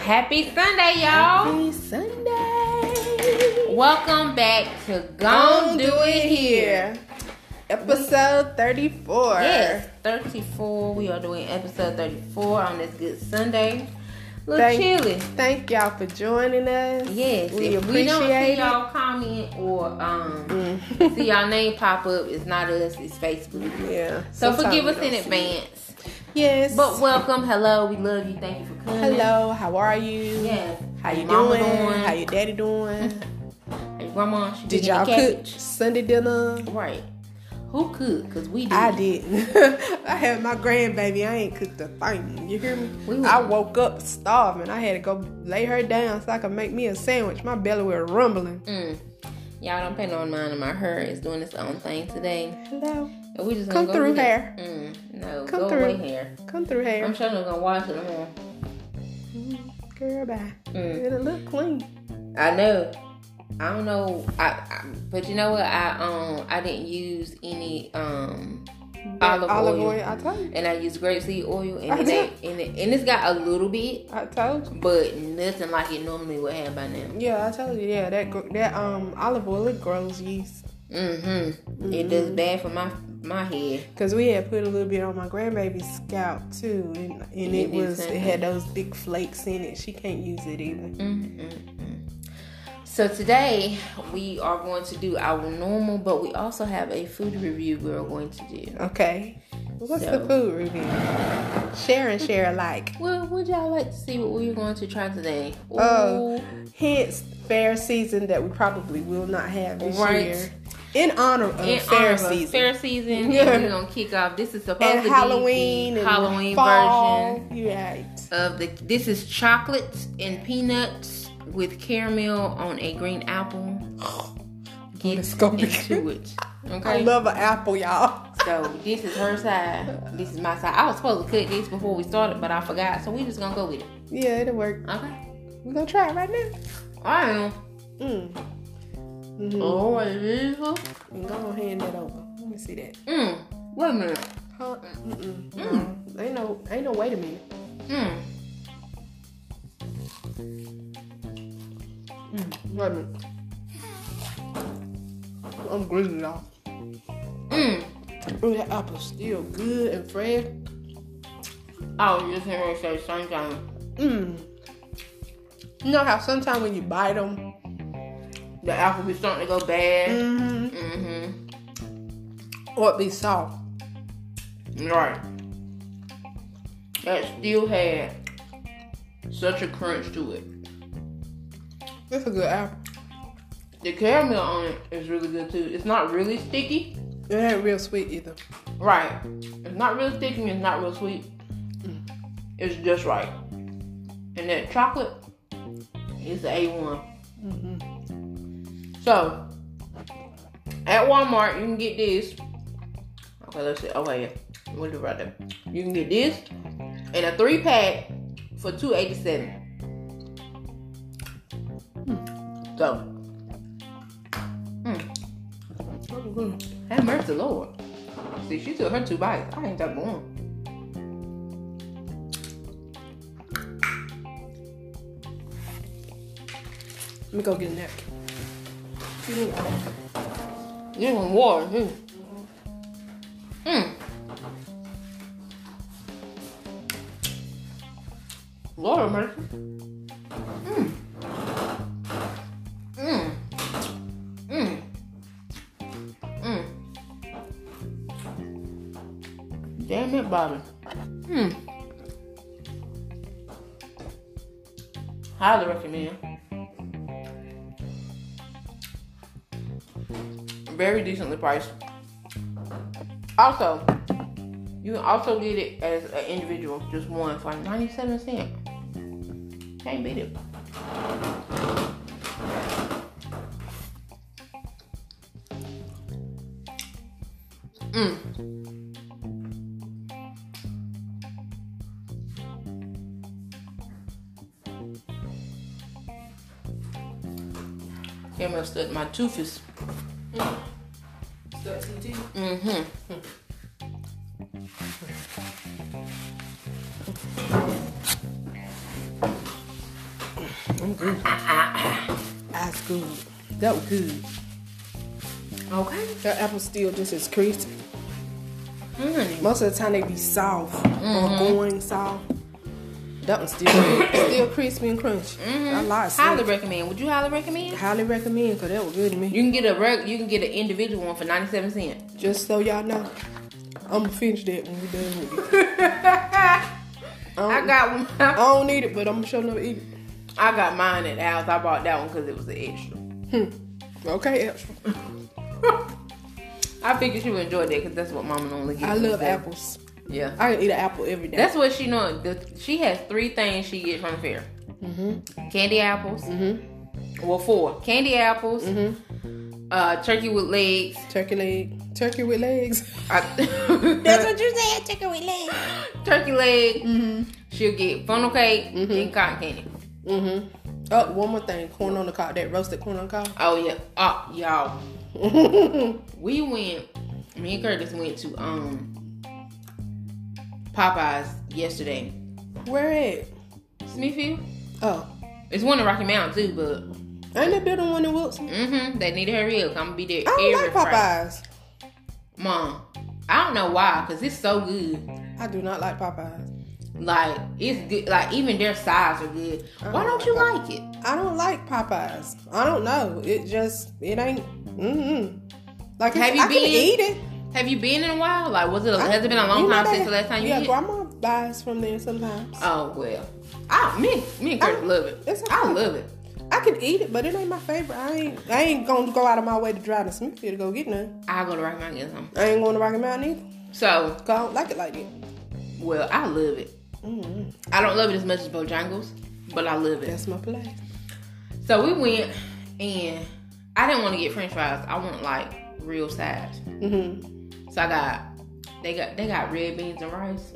Happy Sunday, y'all. Happy Sunday. Welcome back to Gon' Do It Here. Episode 34. Yes, 34. We are doing episode 34 on this good Sunday. Chilly. Thank y'all for joining us. Yes, we if appreciate we don't see it. y'all comment or see y'all name pop up, it's not us, it's Facebook. Yeah. So forgive us in advance. Yes. But welcome, hello, we love you, thank you for coming. Hello, how are you? Yes. How you Mama doing? How your daddy doing? How your grandma? She Did y'all cook Sunday dinner? Right. Who cooked? Because we did. I didn't. I had my grandbaby. I ain't cooked a thing. You hear me? I woke up starving. I had to go lay her down so I could make me a sandwich. My belly was rumbling. Y'all don't pay no mind. My hair is doing its own thing today. Hello. And we just come go through hair. No, come go through. away hair. Come through hair. I'm sure they're gonna wash it tomorrow. Girl, bye. It'll look clean. I know. I don't know. But you know what? I didn't use any olive oil. I told you. And I used grapeseed oil, and it's got a little bit. I told you. But nothing like it normally would have by now. Yeah, I told you. Yeah, that olive oil, it grows yeast. It does bad for my head. Cause we had put a little bit on my grandbaby's scalp too, and it had those big flakes in it. She can't use it either. So today we are going to do our normal, but we also have a food review we're going to do. Okay. What's the food review? Share and share alike. Well, would y'all like to see what we're going to try today? Hence fair season that we probably will not have this year. In honor of fair season. Fair season. Yeah. And we're going to kick off. This is supposed to be Halloween the Halloween fall version. Right. This is chocolate and peanuts with caramel on a green apple. Get into it. Okay. I love an apple, y'all. So this is her side. This is my side. I was supposed to cook this before we started, but I forgot. So we just gonna go with it. Yeah, it'll work. Okay. We're gonna try it right now. I am. Oh, it is. Go on, hand that over. Let me see that. Wait a minute. Huh? Ain't no wait a minute. Wait a minute. I'm greasy, y'all. Oh, that apple's still good and fresh. I was just hearing her say sunshine. You know how sometimes when you bite them, the apple be starting to go bad? Or it be soft. Right. That still had such a crunch to it. That's a good apple. The caramel on it is really good too. It's not really sticky. It ain't real sweet either. Right. It's not real sticky and it's not real sweet. It's just right. And that chocolate is the A1. So, at Walmart, you can get this. Okay, let's see. Okay, yeah. We'll do it right there. You can get this in a 3-pack for $2.87. So, have mercy, Lord. See, she took her 2 bites. I ain't that one. Let me go get a napkin. You want water, too. Lord have mercy. Damn it, Bobby. Highly recommend. Very decently priced. Also, you can also get it as an individual, just one for 97 cents. Can't beat it. Caramel stuck my tooth is. Stuck to your teeth? That's good. That was good. Okay. The apple's still just as crispy. Mm. Most of the time they be soft or going soft. That one's still crispy and crunchy. I like it. Highly recommend. Would you highly recommend? Highly recommend because that was good to me. You can get an individual one for 97 cents. Just so y'all know, I'm gonna finish that when we done with it. I got one. I don't need it, but I'm sure never eat it. I got mine at the house. I bought that one because it was an extra. Okay, extra. I figured she would enjoy that because that's what Mama normally gets. I love apples. Yeah. I can eat an apple every day. That's what she knows. She has 3 things she gets from the fair. Candy apples. Well, 4. Candy apples. Turkey with legs. Turkey with legs. That's what you said. Turkey with legs. Turkey leg. She'll get funnel cake and cotton candy. Oh, one more thing. Corn on the cob. That roasted corn on the cob. Oh, yeah. Y'all. Me and Curtis went to Popeyes yesterday. Where at? Smithfield. Oh. It's one in Rocky Mountain too, but ain't they building one in Wilson? They need to hurry up. I'm gonna be there I don't every like Friday. Popeyes. Mom, I don't know why, cause it's so good. I do not like Popeyes. Like, it's good. Like, even their sides are good. Why don't you like it? I don't like Popeyes. I don't know. It ain't. Like, Have you I been? can eat it. Have you been in a while? Like, has it been a long time since the last time you ate? ate? Yeah, Grandma buys from there sometimes. Oh, well. Me and Curtis love it. It's okay. I love it. I can eat it, but it ain't my favorite. I ain't gonna go out of my way to drive to Smithfield to go get none. I'll go to Rocky Mountain and get some. I ain't going to Rocky Mountain either. So, I don't like it like that. Well, I love it. I don't love it as much as Bojangles, but I love it. That's my place. So we went, and I didn't want to get French fries. I want like real size. So they got red beans and rice.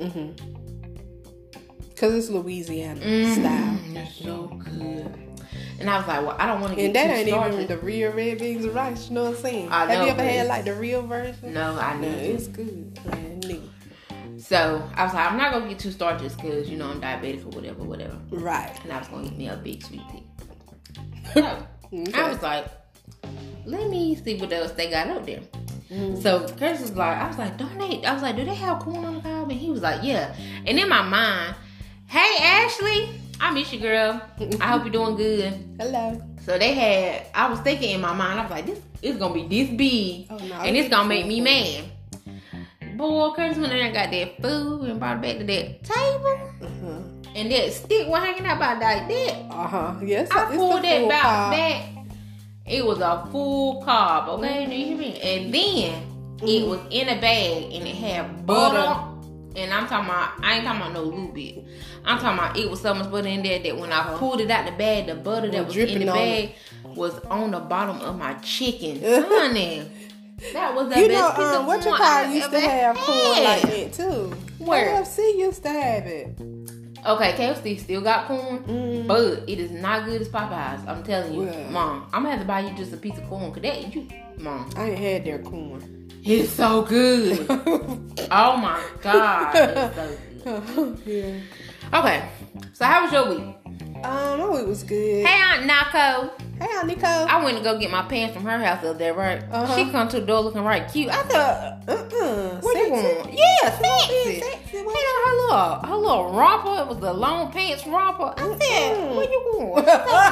Cause it's Louisiana style. It's so good. And I was like, well, I don't want to get. And that too ain't starchy. even the real red beans and rice. You know what I'm saying? I know, Have you ever but had like the real version? No, I know. It's good. Man, nigga. So I was like, I'm not gonna get too starches because I'm diabetic or whatever. Right. And I was gonna get me a big sweet tea. So I was like, let me see what else they got up there. So Curtis was like, I was like, do they have corn on the cob? And he was like, yeah. And in my mind, hey Ashley, I miss you, girl. I hope you're doing good. Hello. So I was thinking in my mind, I was like, this is gonna be this big, and it's gonna make me mad. Boy, Curtis went in there and got that food and brought it back to that table. And that stick was hanging out about like that. Yes. I pulled that back. It was a full carb, okay? Do you hear me? And then it was in a bag and it had butter. And I ain't talking about no little bit. I'm talking about it was so much butter in there that when I pulled it out the bag, the butter that was in the bag was on the bottom of my chicken. Honey. That was the best piece of corn what you call I've used to ever have corn had. like that too. Where? KFC used to have it. Okay, KFC still got corn, but it is not good as Popeyes. I'm telling you, Mom. I'm gonna have to buy you just a piece of corn, Mom. I ain't had their corn. It's so good. Oh my God, it's so good. Yeah. Okay, so how was your week? My week was good. Hey, Aunt Naco. Hey, Aunt Nico. I went to go get my pants from her house the other day, right? She come to the door looking right cute. I thought, what you want? Yeah, sexy. Sexy. Her little romper. It was the long pants romper. I said, what you want?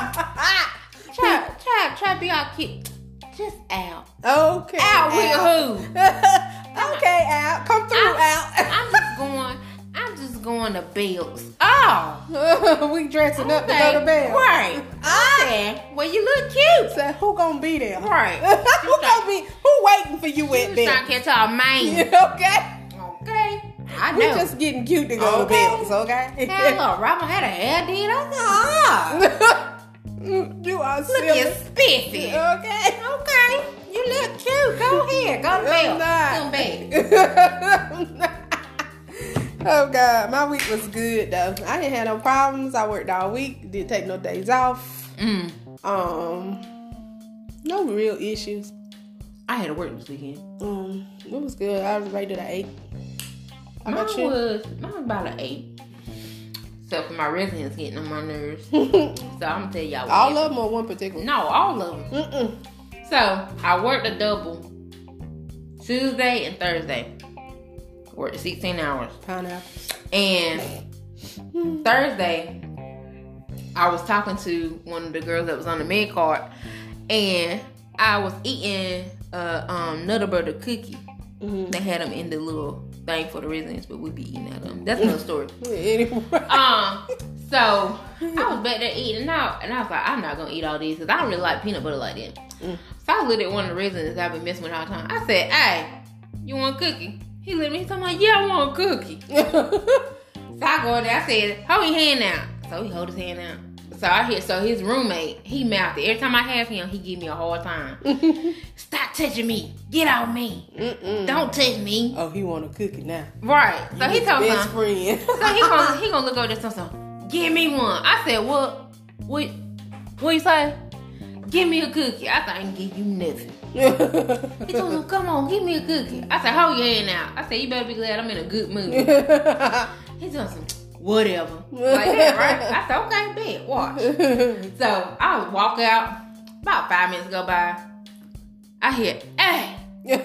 Try to be all cute. Just out. Okay. Out with who? Okay, out. Come through, out. I'm just going to Bill's. Oh. We dressing up to go to bed. Right. Okay. Well, you look cute. So who gonna be there? Right. Who waiting for you at Bill's? bed? Trying to catch our man. Okay. I know. We just getting cute to go to bed, okay? Look, Robin had a hair did. I said, you are look silly. at spiffy. Okay. You look cute. Go ahead. Go to bed. Come back. Oh God, my week was good though. I didn't have no problems. I worked all week. Didn't take no days off. No real issues. I had to work this weekend. It was good. I was rated an 8. Mine was about an 8. Except for my residents getting on my nerves. So I'm gonna tell y'all. All of them or one particular? No, all of them. So I worked a double Tuesday and Thursday. Worked 16 hours. Pineapple. And Thursday, I was talking to one of the girls that was on the med card, and I was eating Nutter Butter cookie. They had them in the little thing for the residents, but we be eating at them. That's another story. Anyway. So I was back there eating out, and I was like, I'm not gonna eat all these because I don't really like peanut butter like that. So I looked at one of the residents I've been messing with all the time. I said, "Hey, you want a cookie?" He looked at me. He's like, "Yeah, I want a cookie." So I go there. I said, "Hold your hand out." So he hold his hand out. So his roommate, he mouthed it. Every time I have him, he give me a hard time. Stop touching me. Get off me. Don't touch me. Oh, he want a cookie now. Right. So he told me. Best friend. So he gonna look over there and give me one. I said, what you say? Give me a cookie. I said, I ain't give you nothing. He told me, come on, give me a cookie. I said, hold your hand out. I said, you better be glad I'm in a good mood. He told me, whatever. Like that, right? I said, okay, bet, watch. So I would walk out. About 5 minutes go by. I hear, hey,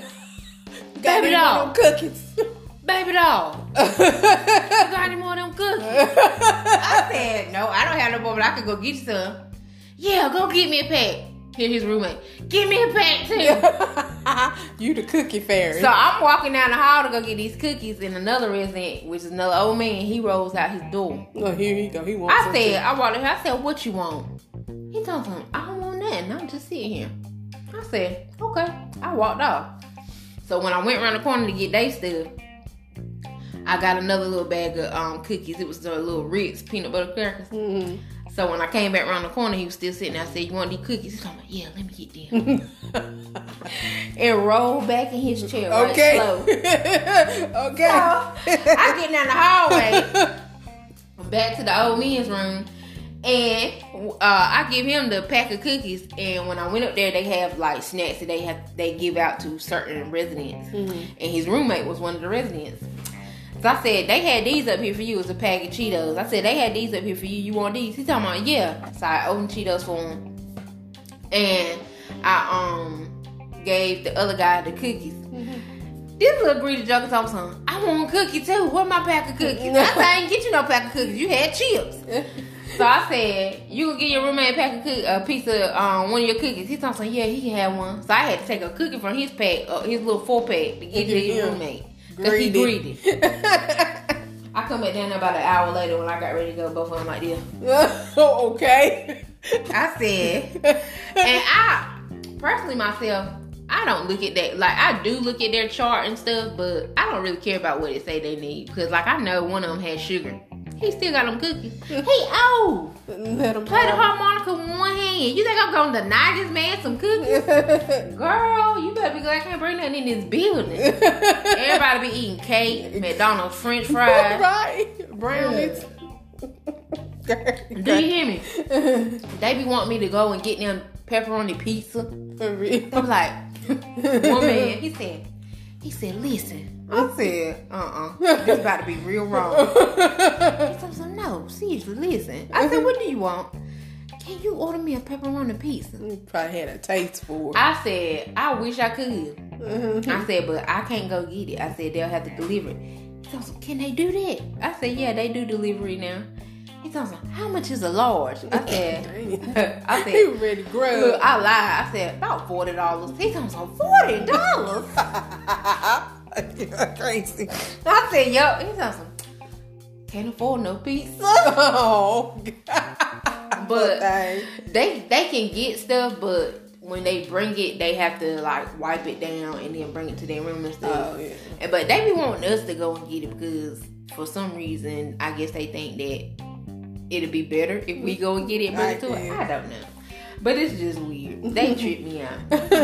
baby doll. Cookies. Baby doll. You got any more of them cookies? I said, no, I don't have no more, but I could go get you some. Yeah, go get me a pack. Here, his roommate. Give me a pack too. You the cookie fairy. So I'm walking down the hall to go get these cookies, and another resident, which is another old man, he rolls out his door. Oh, here he go. He wants I walked in here. I said, what you want? He told me, I don't want nothing. I'm just sitting here. I said, okay. I walked off. So when I went around the corner to get they stuff, I got another little bag of cookies. It was the little Ritz peanut butter crackers. Mm-hmm. So when I came back around the corner, he was still sitting there. I said, you want these cookies? He's like, yeah, let me get them. And rolled back in his chair right slow. Okay. So I get down the hallway, back to the old men's room, and I give him the pack of cookies. And when I went up there, they have like snacks that they give out to certain residents. Mm-hmm. And his roommate was one of the residents. So I said, they had these up here for you. It's a pack of Cheetos. I said, they had these up here for you. You want these? He's talking about, yeah. So I opened Cheetos for him. And I gave the other guy the cookies. Mm-hmm. This little greedy joker told me, I want a cookie too. What my pack of cookies? I said, I ain't get you no pack of cookies. You had chips. So I said, you can get your roommate a piece of one of your cookies. He told me, yeah, he can have one. So I had to take a cookie from his pack, his little 4-pack, to get to his roommate. Because he greedy. I come back down there about an hour later when I got ready to go. Both of them like this. Okay. I said, and I, personally myself, I don't look at that. Like, I do look at their chart and stuff, but I don't really care about what it say they need. Because, like, I know one of them had sugar. He still got them cookies. He old. Let him play the harmonica with one hand. You think I'm going to deny this man some cookies? Girl, you better be glad I can't bring nothing in this building. Everybody be eating cake, McDonald's French fries. Right. Brownies. Do you hear me? They be wanting me to go and get them pepperoni pizza. For real. I'm like, one man, he said, listen. I said, this about to be real wrong. He said, no, seriously, listen. I said, what do you want? Can you order me a pepperoni pizza? You probably had a taste for it. I said, I wish I could. Mm-hmm. I said, but I can't go get it. I said, they'll have to deliver it. He said, can they do that? I said, yeah, they do delivery now. He told me, how much is a large? I said, he ready to grab. Look, I lied. I said, about $40. He told me, $40? Crazy. I said, yo. He told me, can't afford no pizza. Oh, God. But they can get stuff, but when they bring it, they have to like wipe it down and then bring it to their room and stuff. Oh, yeah. But they be wanting us to go and get it because for some reason, I guess they think that it'll be better if we go and get it and bring it to it. I don't know. But it's just weird. They trip me out.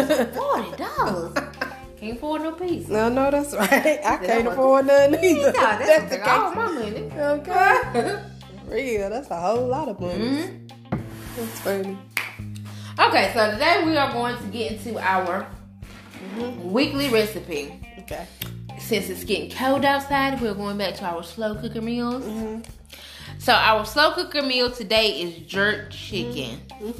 $40. Can't afford no pizza. No, that's right. I can't afford nothing either. That's the all my money. Okay. Real. That's a whole lot of money. Mm-hmm. That's funny. Okay, so today we are going to get into our weekly recipe. Okay. Since it's getting cold outside, we're going back to our slow cooker meals. Mm-hmm. So our slow cooker meal today is jerk chicken.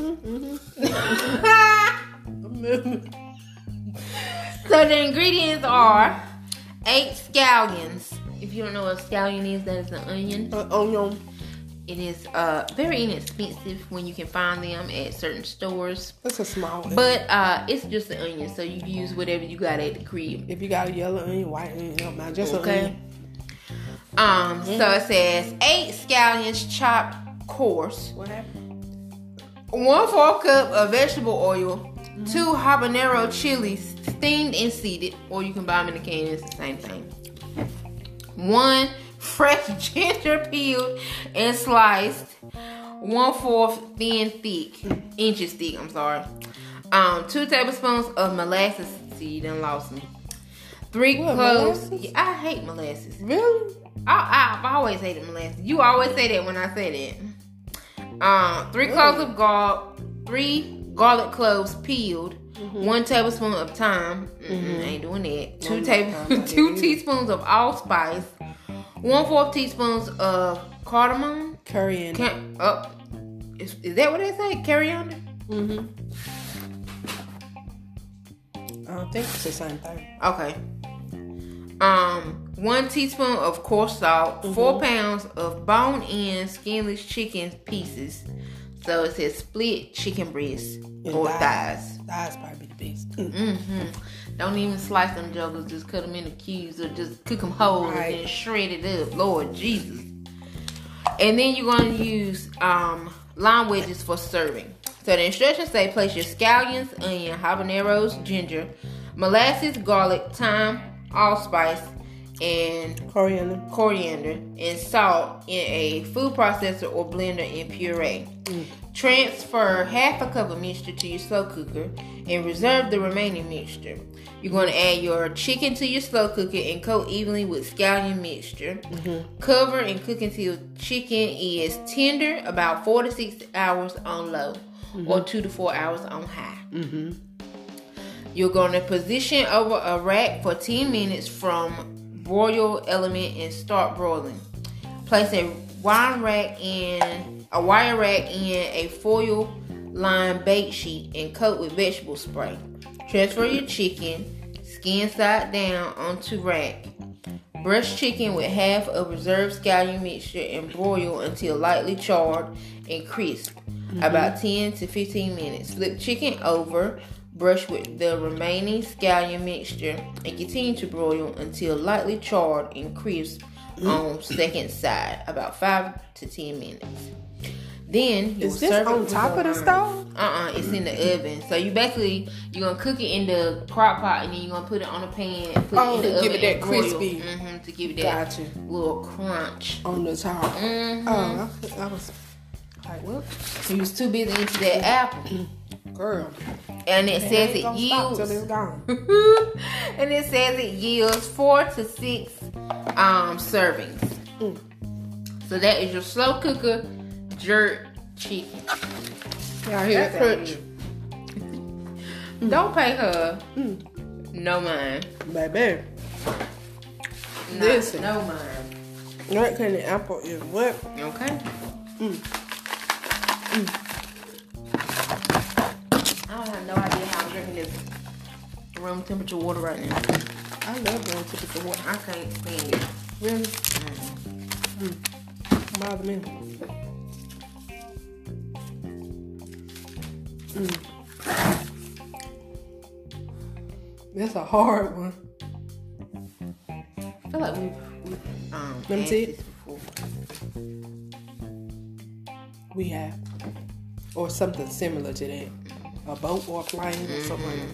So the ingredients are 8 scallions. If you don't know what a scallion is, that is an onion. Onion. It is very inexpensive when you can find them at certain stores. That's a small one. But it's just an onion, so you use whatever you got at the crib. If you got a yellow onion, white onion, don't matter. Just okay. An onion. So it says 8 scallions chopped coarse. What happened? 1/4 cup of vegetable oil. 2 habanero chilies steamed and seeded, or you can buy them in a can. It's the same thing. 1 fresh ginger peeled and sliced. 1/4 inches thick. I'm sorry. 2 tablespoons of molasses. See, you done lost me. 3 cloves. Yeah, I hate molasses. Really? I've always hated molasses. You always say that when I say that. 3 cloves of garlic. 3 garlic cloves peeled. 1 tablespoon of thyme. Ain't doing that. 2 teaspoons of allspice. 1/4 teaspoons of cardamom. Coriander. Is that what they say? Coriander? I don't think it's the same thing. Okay. 1 teaspoon of coarse salt. 4 pounds of bone-in skinless chicken pieces. So it says split chicken breasts or thighs. Thighs probably the best. Don't even slice them jokers. Just cut them into cubes or just cook them whole and then shred it up. Lord Jesus. And then you're going to use lime wedges for serving. So the instructions say place your scallions, onion, habaneros, ginger, molasses, garlic, thyme, allspice, and coriander and salt in a food processor or blender and puree. Transfer 1/2 cup of mixture to your slow cooker and reserve the remaining mixture. You're going to add your chicken to your slow cooker and coat evenly with scallion mixture. Cover and cook until chicken is tender, about 4 to 6 hours on low or 2 to 4 hours on high. You're going to position over a rack for 10 minutes from broil element and start broiling. Place a wire rack in a foil lined bake sheet and coat with vegetable spray. Transfer your chicken, skin side down, onto rack. Brush chicken with half of reserved scallion mixture and broil until lightly charred and crisp, about 10 to 15 minutes. Flip chicken over. Brush with the remaining scallion mixture and continue to broil until lightly charred and crisp on second side, about 5 to 10 minutes. Then you is this serve on top of the stove? It's in the oven. So you're gonna cook it in the crock pot and then you're gonna put it on a pan and put it in the oven. To give it that crispy. To give it that little crunch on the top. I was like, what? You was too busy into that apple. Girl. And it says it yields. Till it's gone. And it says it yields 4 to 6 servings. So that is your slow cooker jerk chicken. Y'all hear that crunch? Don't pay her. No mind. Baby. Listen. No mind. That kind of apple is what? Okay. I have no idea how I'm drinking this room temperature water right now. I love room temperature water. I can't stand it. Really? Bother me. That's a hard one. I feel like we've Let me see it. Before. We have. Or something similar to that. A boat or a plane or something like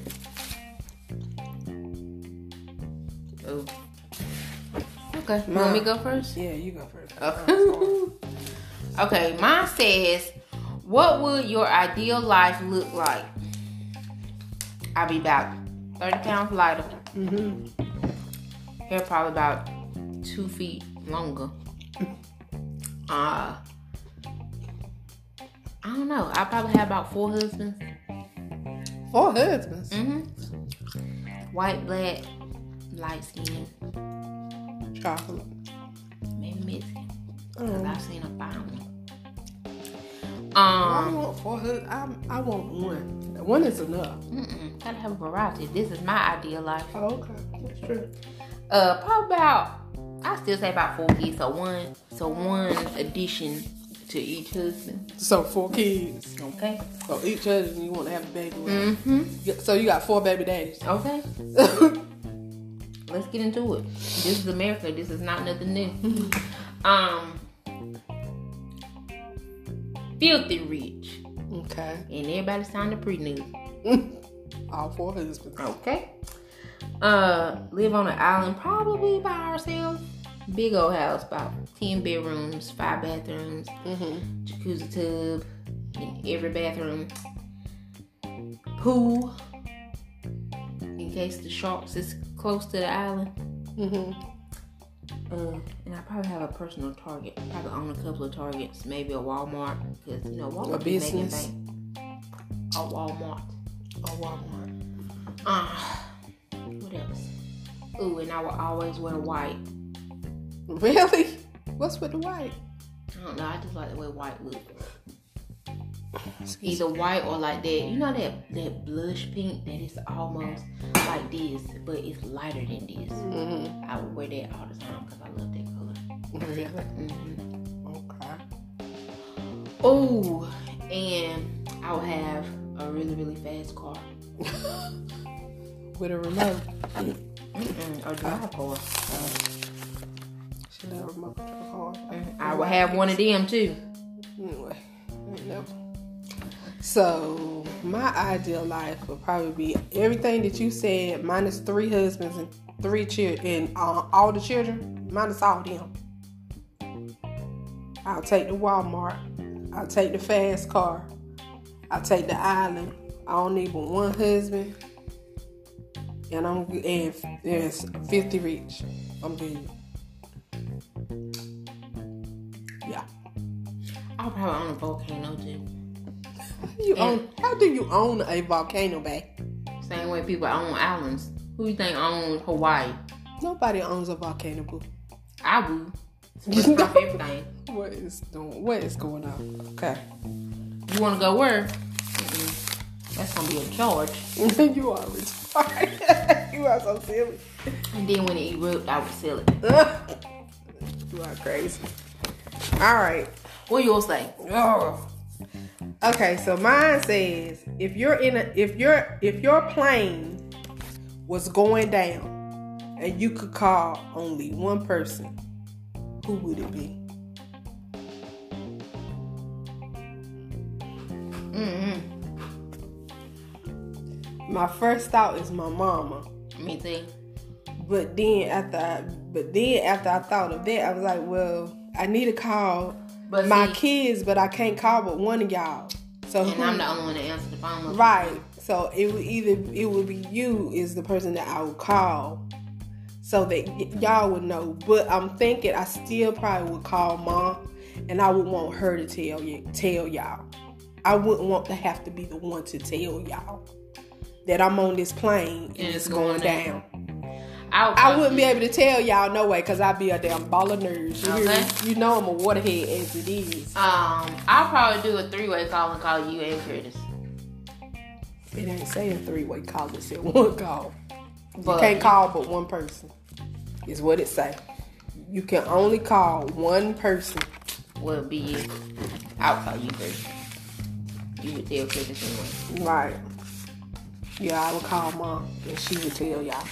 that. Oh. Okay. You want me to go first? Yeah, you go first. Okay. Okay, mine says, what would your ideal life look like? I'll be about 30 pounds lighter. Hair probably about 2 feet longer. I don't know. I probably have about 4 husbands. 4 husbands? White, black, light skin. Chocolate. Maybe Mexican. Because I've seen a fine one. I want 4 husbands. I want one. One is enough. Gotta have a variety. This is my ideal life. Oh, okay. That's true. Probably about, I still say about 4 kids. So one addition to each husband. So 4 kids. Okay. So each husband you want to have a baby with. So you got 4 baby daddies. Okay. Let's get into it. This is America. This is not nothing new. Filthy rich. Okay. And everybody signed a prenup. All 4 husbands. Okay. Live on an island probably by ourselves. Big old house, about 10 bedrooms, 5 bathrooms, jacuzzi tub in every bathroom, pool in case the sharks is close to the island. And I probably have a personal Target. Probably own a couple of Targets, maybe a Walmart, because Walmart a business. A Walmart. What else? Ooh, and I will always wear white. Really? What's with the white? I don't know. I just like the way white looks. Either white or like that. That blush pink that is almost like this, but it's lighter than this. I would wear that all the time because I love that color. Really? Okay. Oh, and I would have a really, really fast car. With a remote. Or drive car. Should have a remote car. I would have one of them too. Anyway, so my ideal life would probably be everything that you said minus 3 husbands and 3 children and all the children minus all them. I'll take the Walmart. I'll take the fast car. I'll take the island. I don't need but 1 husband. And there's 50 rich. I'm good. Yeah. I'll probably own a volcano too. How do you own a volcano, babe? Same way people own islands. Who you think owns Hawaii? Nobody owns a volcano, boo. I would. Everything. What is going on? Okay. You want to go where? That's gonna be a charge. You are retarded. You are so silly. And then when it erupts, I would sell it. You are crazy. All right. What yours say? Oh. Okay, so mine says if your plane was going down and you could call only one person, who would it be? My first thought is my mama. Me too. But then after I thought of that, I was like, well, I need to call my kids, but I can't call but one of y'all. So I'm the only one that answers the phone. Right. So it would be you is the person that I would call, so that y'all would know. But I'm thinking I still probably would call Mom, and I would want her to tell y'all. I wouldn't want to have to be the one to tell y'all that I'm on this plane and it's going down. I wouldn't be able to tell y'all no way, because I'd be a damn ball of nerves. You know I'm a waterhead as it is. I'll probably do a 3-way call and call you and Curtis. It ain't saying 3-way call, it said 1 call. You can't call but one person, is what it say. You can only call one person. Will be you. I'll call you first. You would tell Curtis anyway. Right. Yeah, I would call Mom and she would tell y'all.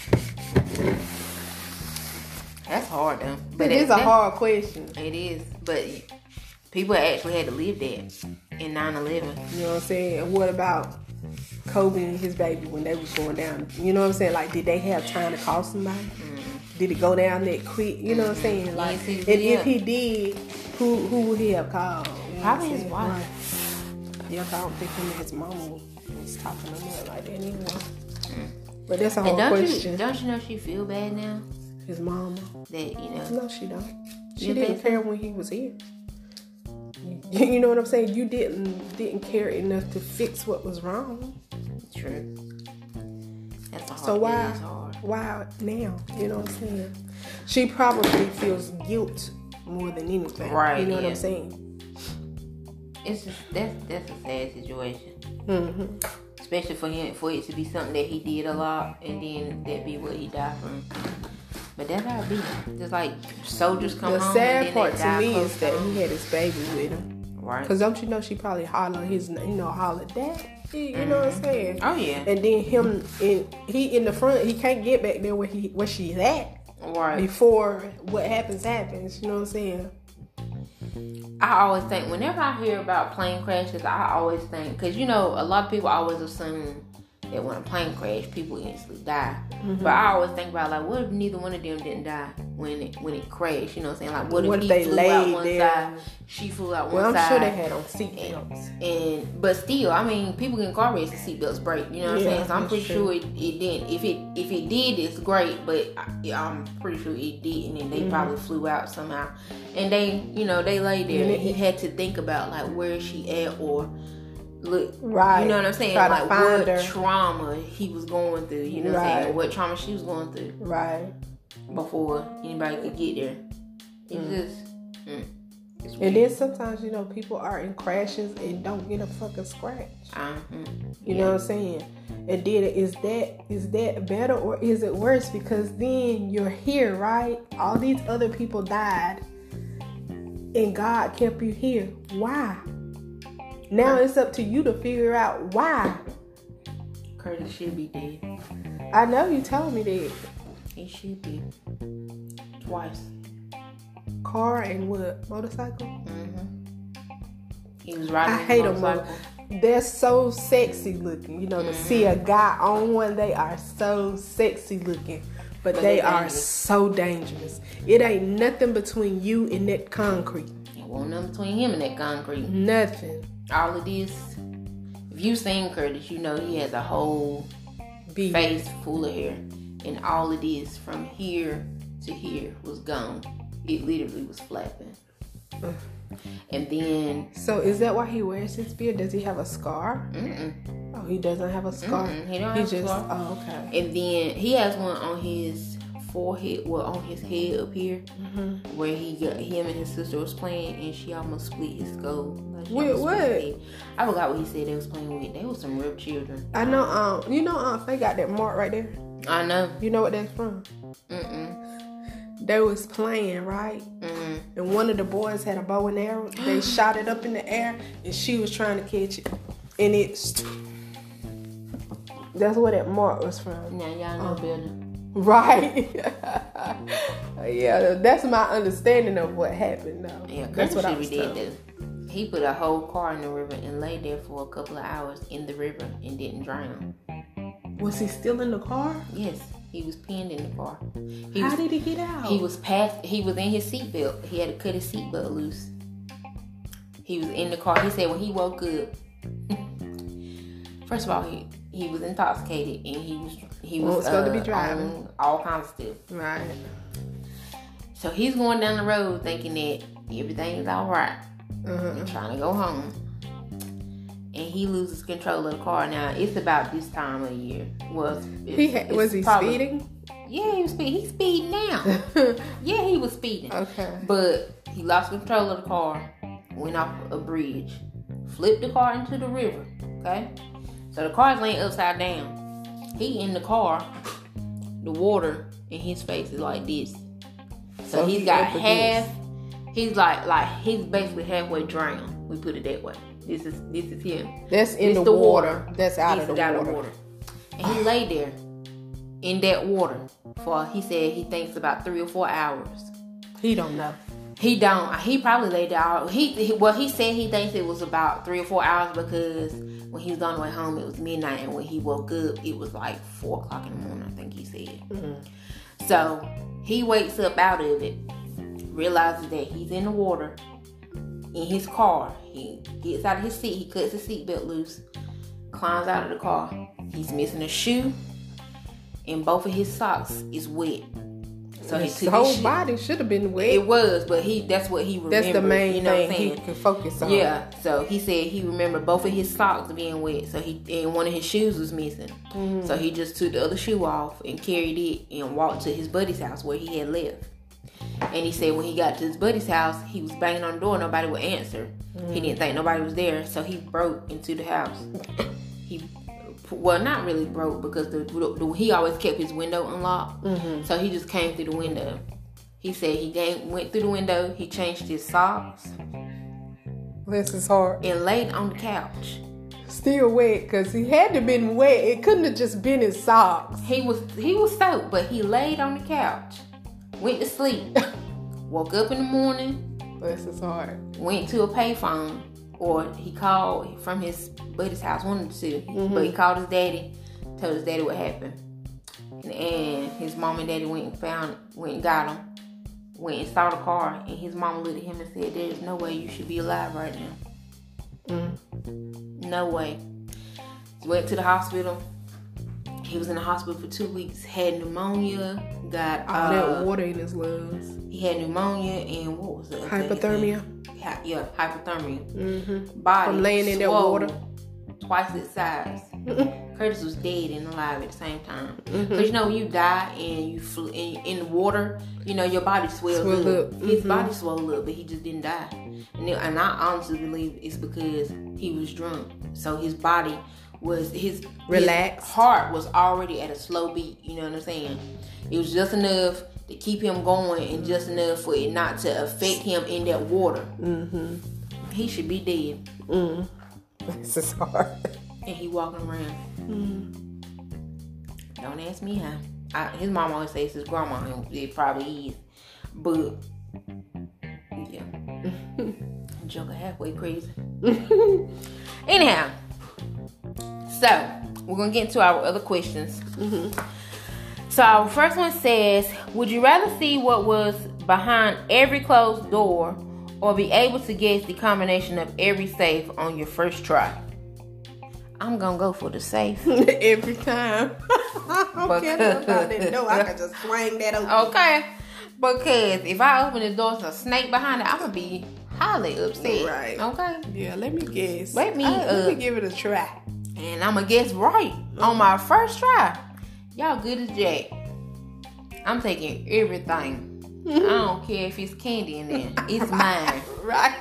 That's hard though. But it is a hard question. It is, but people actually had to live that in 9/11. You know what I'm saying? And what about Kobe and his baby when they was going down? You know what I'm saying? Like, did they have time to call somebody? Did it go down that quick? You know what I'm saying? Like, and if he did, who would he have called? You know probably his wife. Right. Yeah, I don't think him and his mama was talking to him like that anymore. But that's a whole question. Don't you know she feel bad now? His mama. That, No, she don't. She didn't care when he was here. You know what I'm saying? You didn't care enough to fix what was wrong. True. That's a hard. So why now? You know what I'm saying? She probably feels guilt more than anything. Right. You know what I'm saying? It's just that's a sad situation. Mm-hmm. Especially for it to be something that he did a lot, and then that be what he died from. But that's how it be. Just like soldiers come home. The sad part to me is that he had his baby with him. Right. Because don't you know she probably hollered his name, holler dad. You know what I'm saying? Oh yeah. And then he in the front, he can't get back there where she's at. Right. Before what happens. You know what I'm saying? I always think, whenever I hear about plane crashes, I always think, because a lot of people always assume that when a plane crash, people instantly die. Mm-hmm. But I always think about, like, what if neither one of them didn't die when it crashed? You know what I'm saying? Like, what if he flew out one side, she flew out one side? Well, I'm sure they had on seatbelts. But still, I mean, people get in car races, seatbelts break. You know what I'm saying? So I'm pretty sure it didn't. If it did, it's great. But I'm pretty sure it didn't, and they probably flew out somehow. And they lay there, and he had to think about, like, where is she at, or look, right? You know what I'm saying? Try like, what trauma he was going through. You know what I'm saying? Or what trauma she was going through. Right. Before anybody could get there. It's just. And then sometimes, people are in crashes and don't get a fucking scratch. You know what I'm saying? And then is that better or is it worse? Because then you're here, right? All these other people died and God kept you here. Why? Now it's up to you to figure out why. Curtis should be dead. I know you told me that. He should be. Twice. Car and what? Motorcycle? Mm-hmm. He was riding I hate motorcycle. them. They're so sexy looking. To see a guy on one, they are so sexy looking. But they are so dangerous. It ain't nothing between you and that concrete. It won't nothing between him and that concrete. Nothing. All of this, if you seen Curtis, he has a whole face full of hair. And all of this from here to here was gone. It literally was flapping. And then... So is that why he wears his beard? Does he have a scar? Mm-mm. Oh, he doesn't have a scar? He don't have a scar. Oh, okay. And then he has one on his forehead, on his head up here, where him and his sister was playing, and she almost split his skull. With what? I forgot what he said they was playing with. They was some real children. I know, Aunt Faye got that mark right there. I know. You know what that's from? They was playing, right? And one of the boys had a bow and arrow. They shot it up in the air, and she was trying to catch it. And that's where that mark was from. Now y'all know better. Right. Yeah, that's my understanding of what happened, though. Yeah, that's what I was told. He put a whole car in the river and lay there for a couple of hours in the river and didn't drown. Was he still in the car? Yes, he was pinned in the car. How did he get out? He was in his seatbelt. He had to cut his seatbelt loose. He was in the car. He said when he woke up, first of all, he was intoxicated and he was supposed to be driving all kinds of stuff. Right. So he's going down the road thinking that everything is all right. And trying to go home. And he loses control of the car. Now, it's about this time of year. Was he speeding? Yeah, he was speeding. He's speeding now. Yeah, he was speeding. Okay. But he lost control of the car, went off a bridge, flipped the car into the river. Okay? So the car's laying upside down. He in the car, the water in his face is like this. So he's got half. He's he's basically halfway drowned. We put it that way. This is him. That's in the water. That's out of the water. And he lay there in that water for, he said, he thinks about 3 or 4 hours. He don't know. He don't. He probably laid there. He said he thinks it was about 3 or 4 hours because when he was on the way home, it was midnight, and when he woke up, it was like 4 o'clock in the morning, I think he said. So he wakes up out of it, realizes that he's in the water, in his car. He gets out of his seat. He cuts his seatbelt loose, climbs out of the car. He's missing a shoe, and both of his socks is wet. So his whole body should have been wet. It was, but that's what he remembered. That's the main thing he could focus on. Yeah. So he said he remembered both of his socks being wet. So and one of his shoes was missing. So he just took the other shoe off and carried it and walked to his buddy's house where he had left. And he said when he got to his buddy's house, he was banging on the door. Nobody would answer. He didn't think nobody was there, so he broke into the house. Well, not really broke because he always kept his window unlocked. So he just came through the window. He said he went through the window. He changed his socks. This is hard. And laid on the couch. Still wet, because he had to been wet. It couldn't have just been his socks. He was soaked, but he laid on the couch. Went to sleep. Woke up in the morning. This is hard. Went to a payphone. Or he called from his buddy's house, one of the two. But he called his daddy, told his daddy what happened. And his mom and daddy went and got him. Went and saw the car. And his mom looked at him and said, there's no way you should be alive right now. No way. He went to the hospital. He was in the hospital for 2 weeks. Had pneumonia. Got all that water in his lungs. He had pneumonia and what was it? Hypothermia. Yeah, hypothermia. Body from laying in that water. Twice its size. Curtis was dead and alive at the same time. Because you know when you die and you in the water, you know your body swells up. His body swelled up, but he just didn't die. And I honestly believe it's because he was drunk. So his body was relaxed. His heart was already at a slow beat. You know what I'm saying? It was just enough to keep him going and just enough for it not to affect him in that water. He should be dead. This is hard. And he walking around. Don't ask me how. His mom always says his grandma. It probably is. But, yeah. Joker halfway crazy. Anyhow. So, we're going to get into our other questions. So, our first one says, would you rather see what was behind every closed door or be able to guess the combination of every safe on your first try? I'm going to go for the safe. Every time. I didn't know I could just swing that open. Okay. Because if I open the door to a snake behind it, I'm going to be highly upset. Right. Okay. Yeah, let me guess. Let me give it a try. And I'm going to guess right on my first try. Y'all good as Jack. I'm taking everything. I don't care if it's candy in there. It's mine. Right.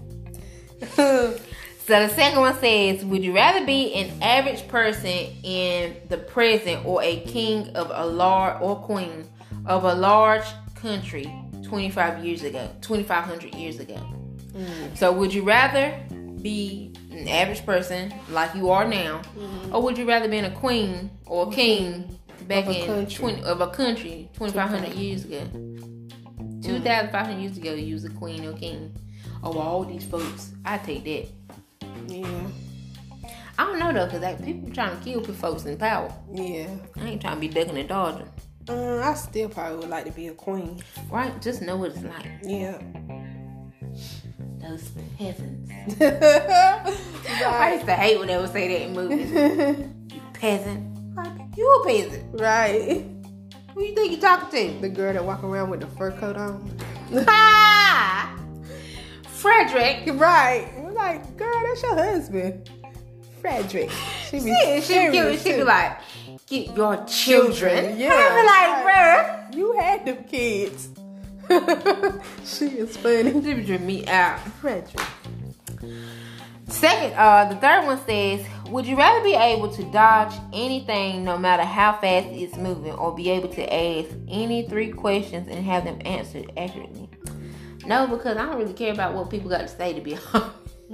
So the second one says, would you rather be an average person in the present or a king of a large or queen of a large country 2,500 years ago? So would you rather be an average person like you are now, or would you rather be a queen or a king back of a country 2,500 years ago? 2,500 years ago, you was a queen or king over all these folks. I take that. Yeah. I don't know though, because people trying to kill folks in power. Yeah. I ain't trying to be ducking and dodging. I still probably would like to be a queen. Right? Just know what it's like. Yeah. Those peasants. Right. I used to hate when they would say that in movies. You peasant. Like, you a peasant. Right. Who you think you talking to? The girl that walk around with the fur coat on. Ha! Frederick. Right. We're like, girl, that's your husband. Frederick. She be like, get your children. Yeah. I be like, bro, you had them kids. She is funny. She be tripping me out. Frederick. Second, the third one says, would you rather be able to dodge anything no matter how fast it's moving, or be able to ask any 3 questions and have them answered accurately? No, because I don't really care about what people got to say, to be honest.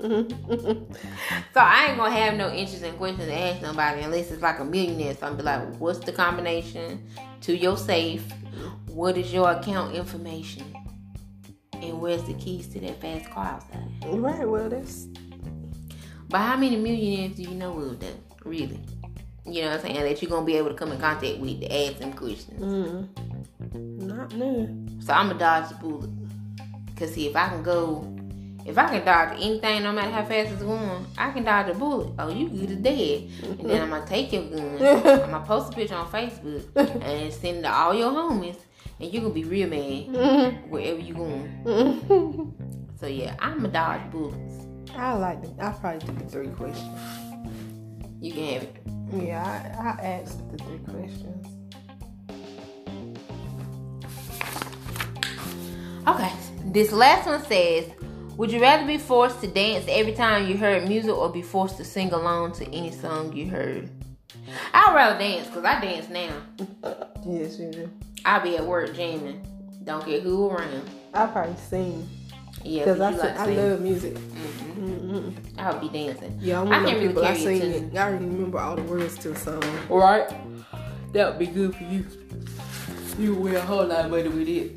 So I ain't gonna have no interesting questions to ask nobody unless it's like a millionaire. So I'm be like, what's the combination to your safe? What is your account information? And where's the keys to that fast car outside? Right, well that's... But how many millionaires do you know of that? Really? You know what I'm saying? That you're gonna be able to come in contact with to ask them questions. Not none. So I'm gonna dodge the bullet. Cause see, if I can dodge anything, no matter how fast it's going, I can dodge a bullet. Oh, you good as dead. And then I'm going to take your gun. I'm going to post a picture on Facebook and send it to all your homies. And you're going to be real mad wherever you going. So, yeah, I'm going to dodge bullets. I'll probably do the 3 questions. You can have it. Yeah, I asked the 3 questions. Okay, this last one says, would you rather be forced to dance every time you heard music or be forced to sing along to any song you heard? I'd rather dance because I dance now. Yes, you do. I'll be at work jamming. Don't care who around. I'll probably sing. Yeah, because I love music. I'll be dancing. Yeah, I'm one of the people I sing it. I remember all the words to the song. Right? That would be good for you. You will win a whole lot of money with it.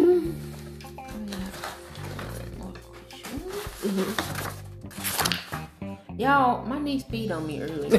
Y'all, my niece peed on me earlier.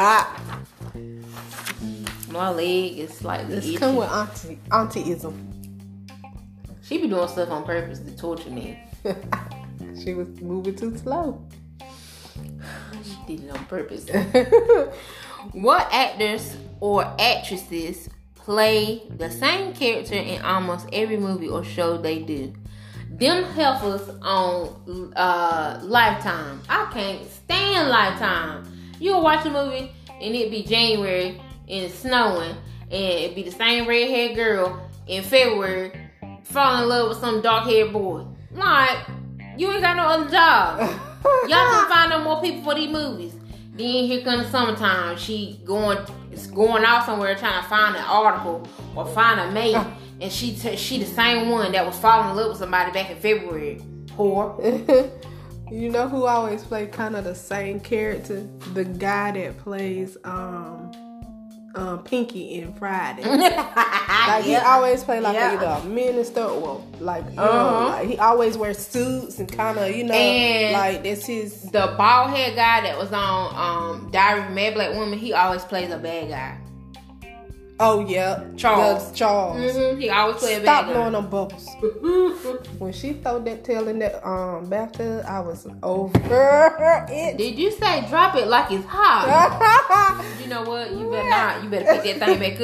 My leg is slightly itchy. Let's come with auntie-ism. She be doing stuff on purpose to torture me. She was moving too slow. She did it on purpose. What actors or actresses play the same character in almost every movie or show they do? Them heifers on Lifetime. I can't stand Lifetime. You'll watch a movie and it be January and it's snowing and it be the same red-haired girl in February fall in love with some dark-haired boy. Like, you ain't got no other job. Y'all can find no more people for these movies. Then here comes the summertime. She going out somewhere trying to find an article or find a mate. And she the same one that was falling in love with somebody back in February. Poor. You know who always play kind of the same character? The guy that plays Pinky in Friday. Like he always play like either a minister or like you know, like he always wears suits and kind of and like that's his. The bald head guy that was on Diary of a Mad Black Woman. He always plays a bad guy. Oh yeah, Charles. Mm-hmm. He always plays a bad guy. Stop guy. blowing them bubbles. When she threw that tail in that bathtub, I was over it. Did you say drop it like it's hot? You know what? You better not. You better pick that thing back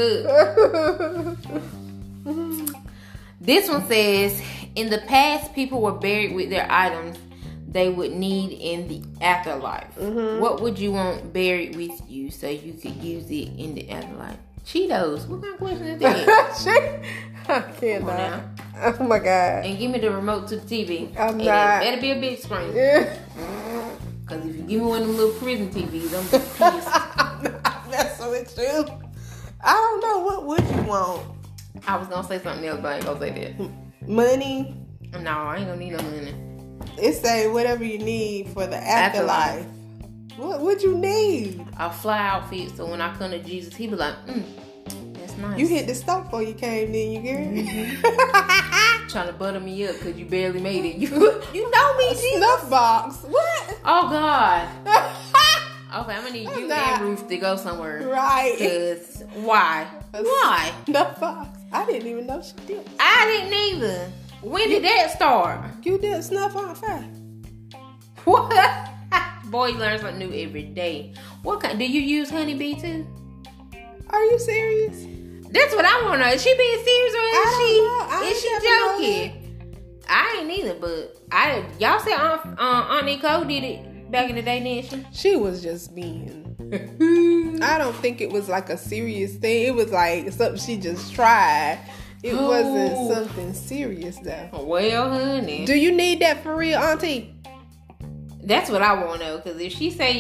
up. This one says, in the past, people were buried with their items they would need in the afterlife. Mm-hmm. What would you want buried with you so you could use it in the afterlife? Cheetos. What kind of question is that? I can't now. Oh my God. And give me the remote to the TV. I'm not. It better be a big screen. Because if you give me one of them little prison TVs, I'm just pissed. I'm messing with you. I don't know. What would you want? I was going to say something else, but I ain't going to say that. Money? No, I ain't going to need no money. It say whatever you need for the afterlife. What would you need? A fly outfit, so when I come to Jesus, he be like, that's nice. You hit the stove before you came, didn't you, girl? Mm-hmm. Trying to butter me up because you barely made it. You know me, Jesus. Snuff box. What? Oh, God. Okay, I'm going to need you and Ruth to go somewhere. Right. Because, why? Why? Snuff box. I didn't even know she did. I didn't either. When did that start? You did snuff on fire. What? Boy, you learn something new every day. What kind? Do you use honeybee too? Are you serious? That's what I want to know. Is she being serious or is she joking? I ain't either, but y'all said Aunt Nicole did it back in the day, didn't she? She was just being. I don't think it was like a serious thing. It was like something she just tried. It wasn't something serious though. Well, honey. Do you need that for real, Auntie? That's what I want to know. Because if she say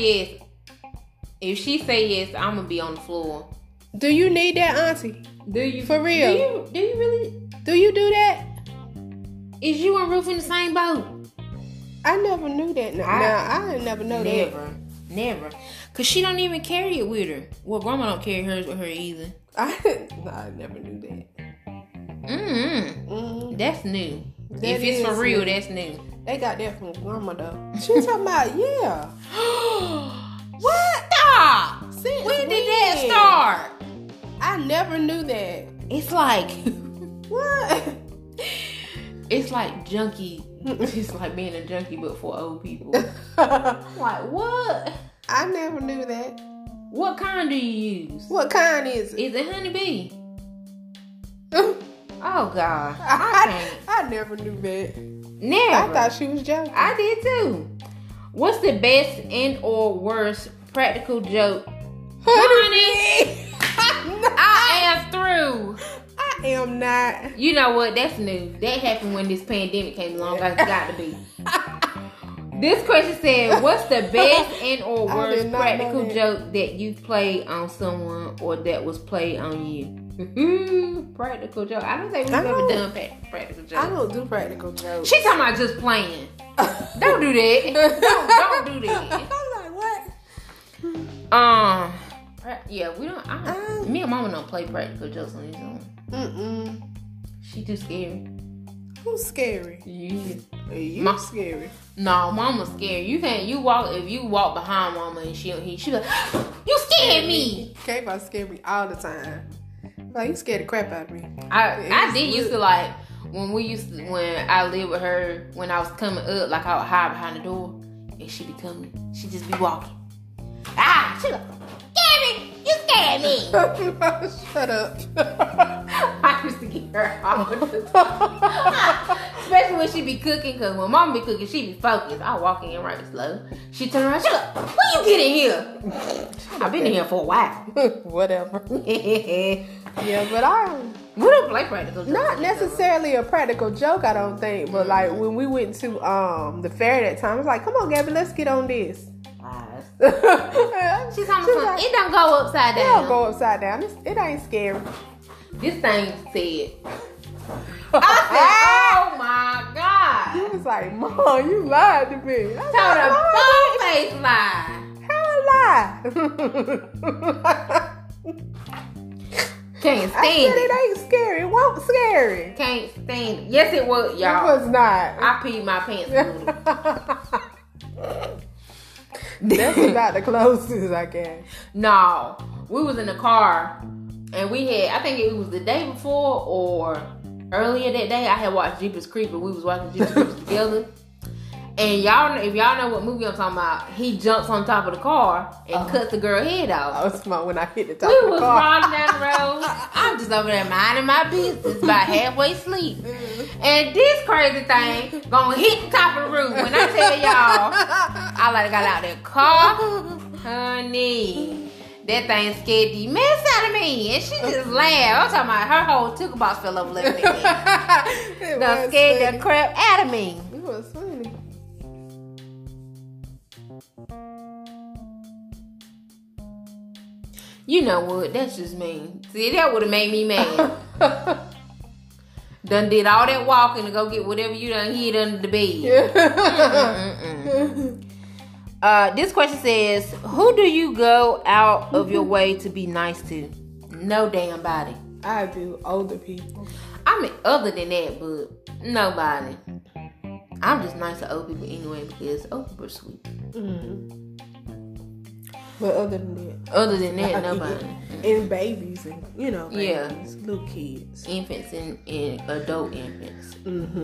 yes, I'm gonna be on the floor. Do you need that, Auntie? Do you for real? Do you really? Do you do that? Is you and Ruth in the same boat? I never knew that. I never know that. Never. Cause she don't even carry it with her. Well, Grandma don't carry hers with her either. I never knew that. That's new. If it's for real, that's new. They got that from Grandma though. She talking about What? Stop. When did that start? I never knew that. It's like what? It's like junkie. It's like being a junkie, but for old people. Like what? I never knew that. What kind do you use? What kind is it? Is it honeybee? Oh God! I never knew that. Never. I thought she was joking. I did too. What's the best and or worst practical joke? Honey, I am through. am not. You know what? That's new. That happened when this pandemic came along. It's got to be. This question said, what's the best and or worst practical joke that you've played on someone or that was played on you? Practical joke. I don't think we've ever done practical jokes. I don't do practical jokes. She talking about just playing. Don't do that. Don't do that. I'm like, what? Yeah, we don't. Me and Mama don't play practical jokes on these own. She too scary. Who's scary? You. You scary. No, Mama's scary. You can't. If you walk behind Mama and she like, you scared me. K-Pop scared me all the time. Like, you scared the crap out of me. I did used to like when I lived with her, when I was coming up, like I would hide behind the door and she be coming. She just be walking. She like, scare me. You scared me. Shut up. I used to get her all the time. Especially when she be cooking, because when Mama be cooking, she be focused. I walk in right slow. She turn around, she like, when you get in here? I've been in here for a while. Whatever. Yeah, but we don't play practical jokes. Not necessarily a practical joke, I don't think. But like when we went to the fair that time, I was like, come on, Gabby, let's get on this. She's like, it don't go upside down. It don't go upside down. It ain't scary. This thing said. I said, oh my God. You was like, Mom, you lied to me. Told a full-face lie. Hell lie. Can't stand I said it ain't scary. It won't scary. Can't stand it. Yes, it was, y'all. It was not. I peed my pants a That's about the closest I can. No, we was in the car and we had, I think it was the day before or earlier that day, I had watched Jeepers Creepers. We was watching Jeepers Creepers together. And y'all, if y'all know what movie I'm talking about, he jumps on top of the car and cuts the girl head off. I was smart when I hit the top of the car. We was riding down the road. I'm just over there minding my business, about halfway asleep. And this crazy thing gonna hit the top of the roof. When I tell y'all, I like got out that car, honey. That thing scared the mess out of me. And she just laughed. I'm talking about her whole tickle box fell over left at me. Done scared the crap out of me. It was funny. You know what? That's just mean. See, that would have made me mad. Done did all that walking to go get whatever you done hid under the bed. This question says, who do you go out of your way to be nice to? No damn body. I do. Older people. I mean, other than that, but nobody. I'm just nice to old people anyway because old people are sweet. Mm-hmm. But other than that, nobody. And babies and, babies, yeah, little kids. Infants and adult infants.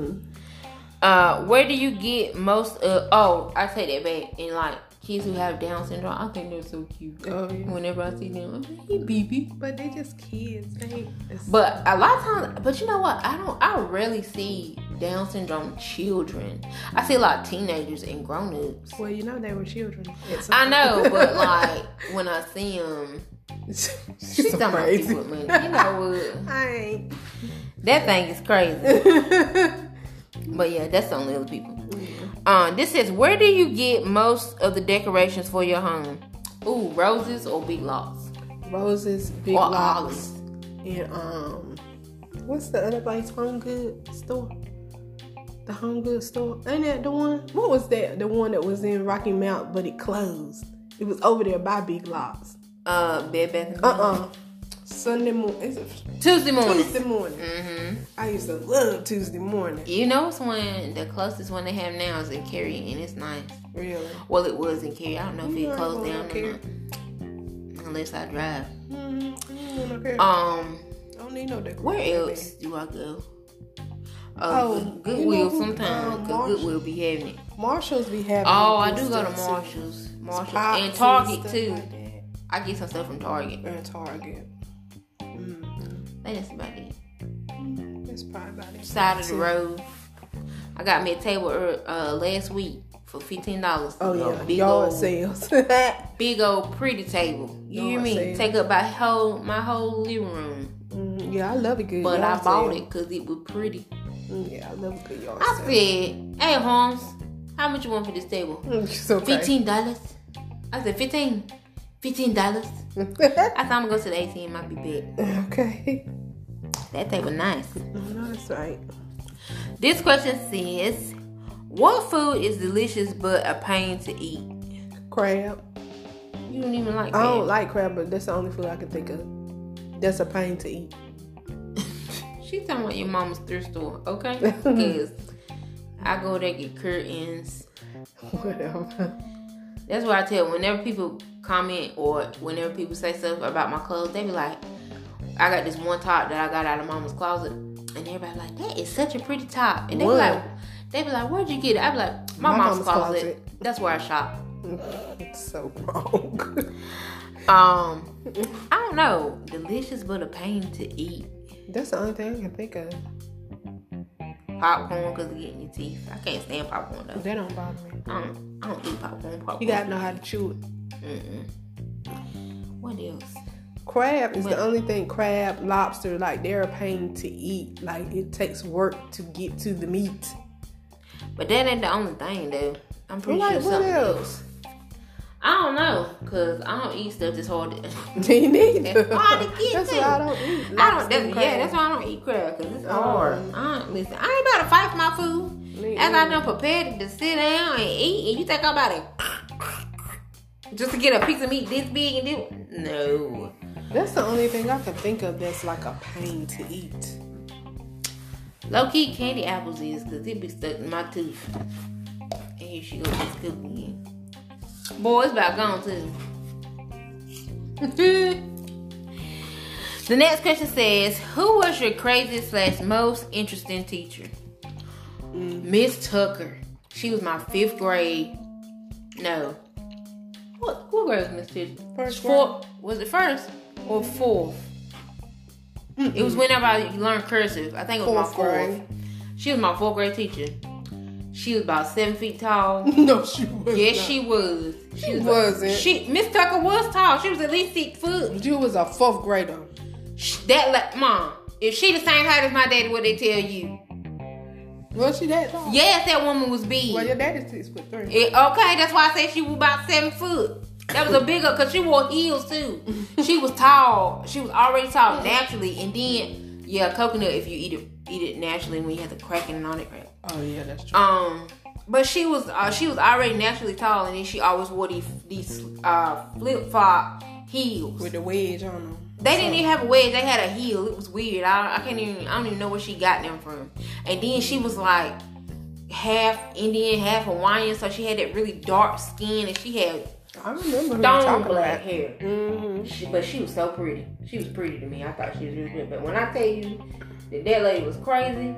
Mm-hmm. Where do you get most of, I take that back, and like kids who have Down syndrome, I think they're so cute. Oh, yeah. Whenever I see them, I'm like, hey, baby. But they just kids. But a lot of times, but you know what? I rarely see Down syndrome children. I see a lot of teenagers and grown-ups. Well, they were children. I know, but like when I see them, she's so crazy. You know what? I ain't. That thing is crazy. But yeah, that's the only other people. This says, where do you get most of the decorations for your home? Ooh, Roses or Big Lots? Roses, Big Lots. And what's the other place? Home Goods store. The Home Goods store. Ain't that the one? What was that? The one that was in Rocky Mount, but it closed. It was over there by Big Lots. Bed Bath. Sunday morning. Is it Tuesday morning? Tuesday morning. Mm-hmm. I used to love Tuesday morning. You know, it's one, the closest one they have now is in Cary, and it's nice. Really? Well, it was in Cary. I don't know if it closed down or not. Unless I drive. Mm-hmm. Okay. I don't need no decoration. Where else do I go? Goodwill sometimes, because Goodwill be having it. Marshalls be having it. Oh, I do go to Marshalls. And Target too. Like I get some stuff from Target. And Target. That's about it. That's probably about it. Side of the road. I got me a table last week for $15. Oh yeah, big yard old sales. Big old pretty table. You hear me? Sales. Take up my whole living room. Yeah, I love a good but yard I bought sale. it because it was pretty. Yeah, I love a good yard I sale. said, "Hey, Holmes, how much you want for this table? It's okay. $15." I said, $15. I said, I'm gonna go to the ATM. I'll be back. Okay. That table nice. No, that's right. This question says, what food is delicious but a pain to eat? Crab. You don't even like crab. I don't like crab, but that's the only food I can think of. That's a pain to eat. She's talking about your mama's thrift store, okay? Because I go there get curtains. Whatever. That's why I tell whenever people comment or whenever people say stuff about my clothes, they be like, I got this one top that I got out of mama's closet, and everybody like, that is such a pretty top. And they be like, where'd you get it? I be like, my mom's closet. That's where I shop. It's so wrong. I don't know. Delicious but a pain to eat. That's the only thing I can think of. Popcorn because of getting your teeth. I can't stand popcorn though. That don't bother me. I don't eat popcorn. You gotta know how to chew it. What else? Crab is the only thing. Crab, lobster, like they're a pain to eat. Like it takes work to get to the meat. But that ain't the only thing though. I'm pretty Like, sure what something else? I don't know, cause I don't eat stuff that's hard to. Me neither. It's hard to get That's to. why I don't eat. That's why I don't eat crab, cause it's hard. Listen, I ain't about to fight for my food. As I done prepared it to sit down and eat, and you think I'm about to just to get a piece of meat this big and this? No. That's the only thing I can think of that's like a pain to eat. Low key candy apples is, cause it be stuck in my tooth. And here she goes, just cooking again. Boy, it's about gone too. The next question says, who was your craziest / most interesting teacher? Miss Tucker. She was my 5th grade. No. What grade was Miss Tucker? First grade. Was it first or 4th? It was whenever I learned cursive. I think it was my 4th. She was my 4th grade teacher. She was about 7 feet tall. No, she was. Yes, not. she was. She wasn't. Miss Tucker was tall. She was at least 6 foot. You was a 4th grader. Mom, if she the same height as my daddy, what they tell you? Was she that tall? Yes, that woman was big. Well, your daddy's 6'3". Okay, that's why I said she was about 7 foot. That was a bigger, cause she wore heels too. She was tall. She was already tall naturally, and then coconut if you eat it naturally when you have the cracking on it. Right? Oh yeah, that's true. But she was already naturally tall, and then she always wore these flip flop heels With the wedge on them. They didn't even have a wedge. They had a heel. It was weird. I don't even know where she got them from. And then she was like half Indian, half Hawaiian, so she had that really dark skin, and she had I remember her stone talking black about hair. Mm-hmm. But she was so pretty. She was pretty to me. I thought she was really good. But when I tell you that lady was crazy,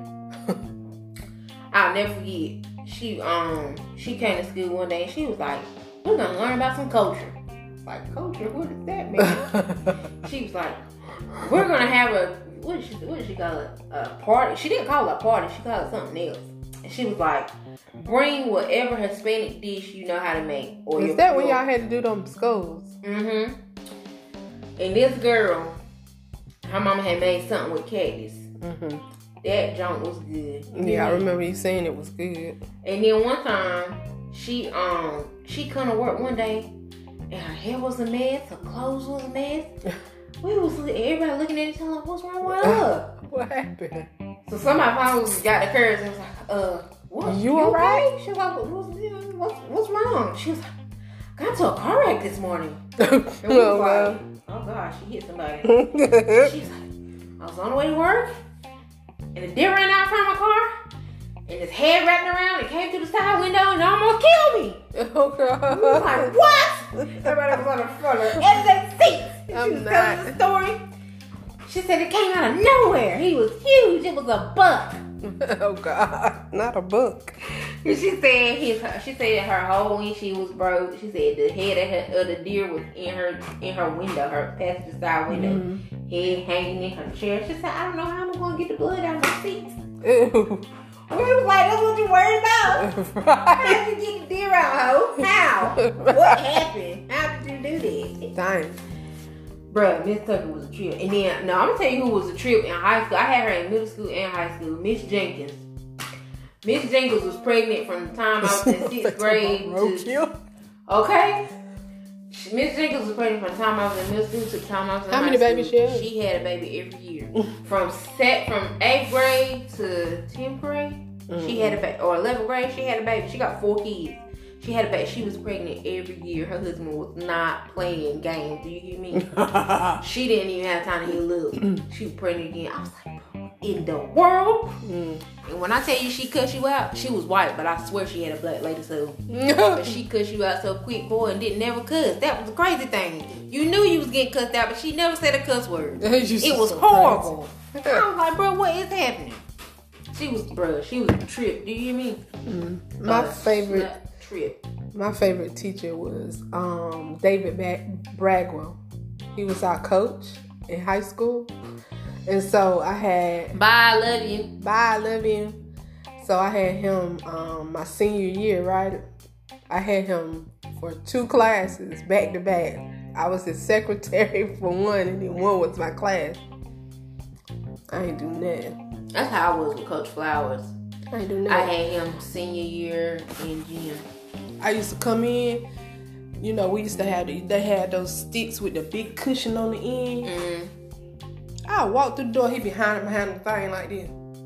I'll never forget. She came to school one day and she was like, "We're gonna learn about some culture." Like, culture? What does that mean? She was like, "We're gonna have a what did she call it? A party." She didn't call it a party. She called it something else. And she was like, "Bring whatever Hispanic dish you know how to make." Or is that when y'all had to do them skulls? Mm-hmm. And this girl, her mama had made something with cactus. Mm-hmm. That junk was good. Yeah, I remember you saying it was good. And then one time, she come to work one day, and her hair was a mess, her clothes was a mess. Everybody looking at each other like, "What's wrong with her?" What happened? So somebody finally got the courage and was like, "What? You alright?" She was like, "What's wrong?" She was like, "Got into a car wreck this morning." And we was like, "Oh gosh, she hit somebody." She's like, "I was on the way to work, and the deer ran out from my car, and his head wrapped around and came through the side window and almost killed me." Oh god! We was like, "What?" Everybody was on the front of the edge of their seats. She was telling the story. She said it came out of nowhere. He was huge. It was a buck. Oh God, not a book. And she said her whole windshield was broke. She said the head of the deer was in her window, her passenger side window, head hanging in her chair. She said, "I don't know how I'm gonna get the blood out of my seats." Ew. We was like, "That's what you worried about? Right. How did you get the deer out, ho? How? What happened? How did you do this?" Dang. Bruh, Miss Tucker was a trip. And then, no, I'm gonna tell you who was a trip in high school. I had her in middle school and high school. Miss Jenkins. Miss Jenkins was pregnant from the time I was in 6th grade to... Okay? Miss Jenkins was pregnant from the time I was in middle school to the time I was in high school. How many babies she had? She had a baby every year. From 8th grade to 10th grade, she had a baby. Or 11th grade, she had a baby. She got 4 kids. She had a baby. She was pregnant every year. Her husband was not playing games. Do you hear me? She didn't even have time to heal up. She was pregnant again. I was like, bro, in the world? And when I tell you she cussed you out, she was white, but I swear she had a black lady soul. But she cussed you out so quick, boy, and didn't never cuss. That was the crazy thing. You knew you was getting cussed out, but she never said a cuss word. It was horrible. I was like, bro, what is happening? She was a trip. Do you hear me? My favorite trip. My favorite teacher was David Bragwell. He was our coach in high school. And so I had... Bye, I love you. So I had him my senior year, right? I had him for 2 classes back to back. I was his secretary for one, and then one was my class. I ain't do nothing. That's how I was with Coach Flowers. I ain't do nothing. I had him senior year in gym. I used to come in, you know, we used to have they had those sticks with the big cushion on the end. I walk through the door, he behind the thing like this.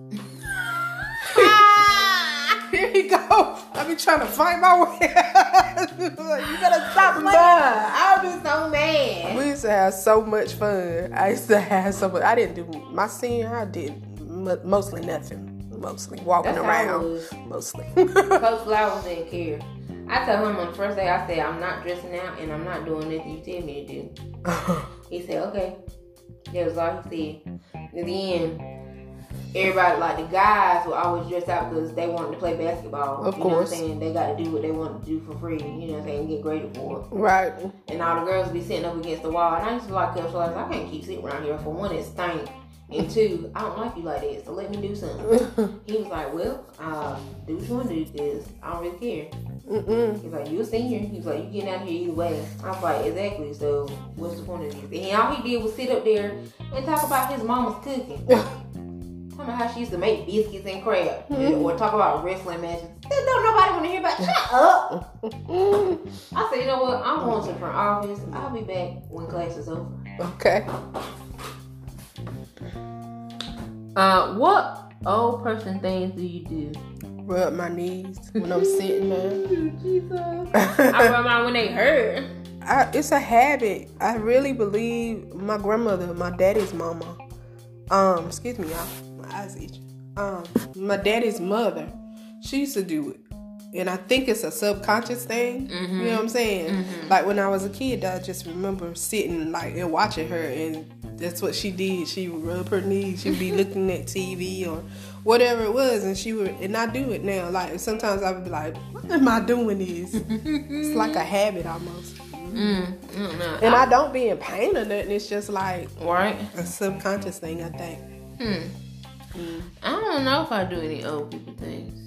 Here he go. I be trying to find my way. You better stop playing. I was so mad. We used to have so much fun. I used to have so much. I didn't do my senior. I did mostly nothing. Mostly walking around. Mostly. Coach Flowers didn't care. I told him on the first day, I said, I'm not dressing out and I'm not doing nothing you tell me to do. He said, okay. That was all he said. And then everybody, like the guys, would always dress out because they wanted to play basketball. Of course. You know what I'm saying? They got to do what they want to do for free. You know what I'm saying? Get graded for it. Right. And all the girls be sitting up against the wall. And I used to like Coach Flowers. I can't keep sitting around here. For one, it stank. And 2, I don't like you like that, so let me do something. He was like, well, do what you want to do, because I don't really care. He's like, you a senior. He was like, you getting out here either way. I was like, exactly, so what's the point of this? And all he did was sit up there and talk about his mama's cooking. Talk about how she used to make biscuits and crab. Or talk about wrestling matches. Don't nobody want to hear about. Shut up. I said, you know what? I'm going to the front office. I'll be back when class is over. Okay. What old person things do you do? Rub my knees when I'm sitting there. Jesus. I rub mine when they hurt. It's a habit. I really believe my grandmother, my daddy's mama. Excuse me, y'all. My eyes itch. My daddy's mother, she used to do it. And I think it's a subconscious thing. You know what I'm saying? Like when I was a kid, I just remember sitting like and watching her, and that's what she did. She would rub her knees. She'd be looking at TV or whatever it was, and she would. And I do it now. Like sometimes I would be like, "Why am I doing this?" It's like a habit almost. And I don't be in pain or nothing. It's just like a subconscious thing, I think. I don't know if I do any old people things.